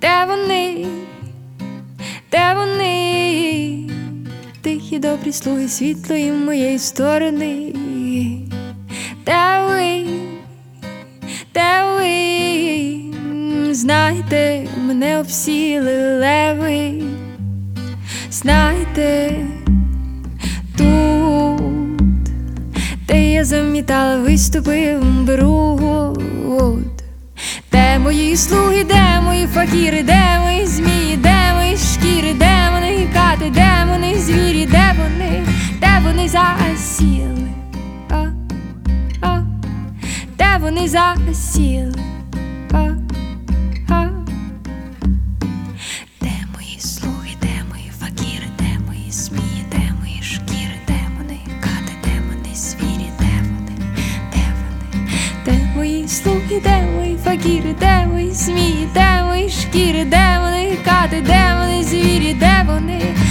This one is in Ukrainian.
Де вони? Де вони? Тихі добрі слуги світлої моєї сторони. Де ви? Де ви? Знайте, мене обсіли леви. Знайте, тут, де я замітала виступи бруд. Де мої слуги, де мої факіри, де мої змії, де мої шкіри, де вони кати, де вони звірі, де вони засіли, де вони засіли, де мої слуги, де мої факіри, де мої змії, де мої шкіри, де вони кати, де вони звірі, де мої слуги, де мої факіри, де мої змії, де мої шкіри, де вони кати, де вони звірі, де вони